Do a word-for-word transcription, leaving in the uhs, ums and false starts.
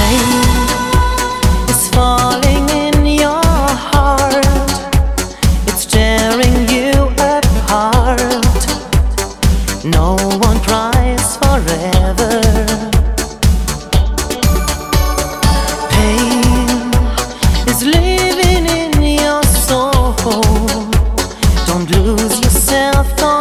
is falling in your heart. It's tearing you apart. No one cries forever. Pain is living in your soul. Don't lose yourself.